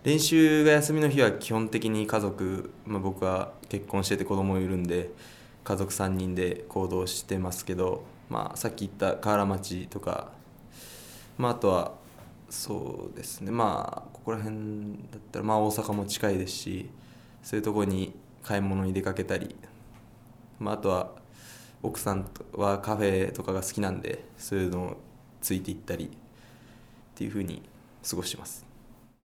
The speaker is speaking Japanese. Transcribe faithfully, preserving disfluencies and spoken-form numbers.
練習が休みの日は基本的に家族、まあ、僕は結婚してて子供いるんで家族さんにんで行動してますけど、まあ、さっき言った河原町とか、まあ、あとはそうですね、まあここら辺だったら、まあ、大阪も近いですし、そういうところに買い物に出かけたり、まあ、あとは奥さんはカフェとかが好きなんでそういうのをついていったりっていう風に過ごしてます。